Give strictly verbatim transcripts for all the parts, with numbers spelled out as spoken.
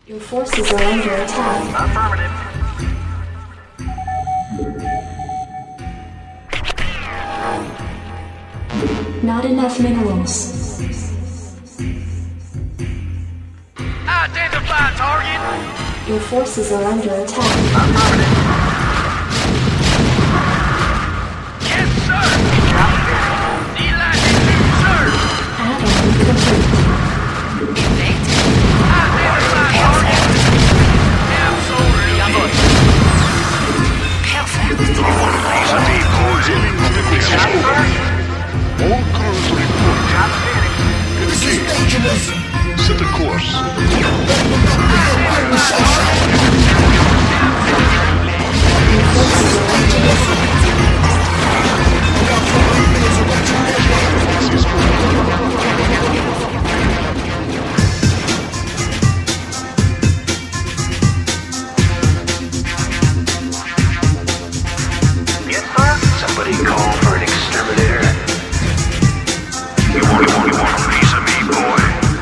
Your forces are under attack. Affirmative. Not enough minerals. Identify target. Your forces are under attack. Affirmative. Yes, sir. Delighted to serve. Add-on complete. Identify target. Absolutely. All crews report. Engage. Set a course. Yes, sir. Somebody call for an exterminator. You want, you want, you want a piece of me, boy?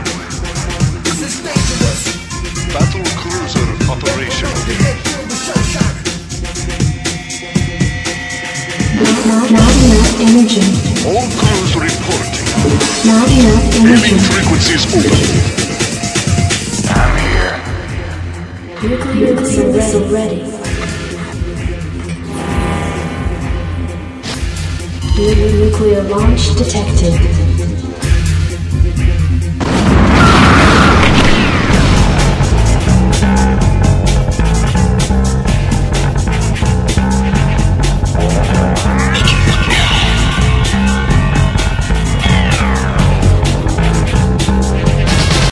Battle cruiser operational. Not, not, not enough energy. All crews reporting. Not enough Aiming energy. frequencies open. I'm here. Nuclear missile ready. Nu- Nuclear launch detected.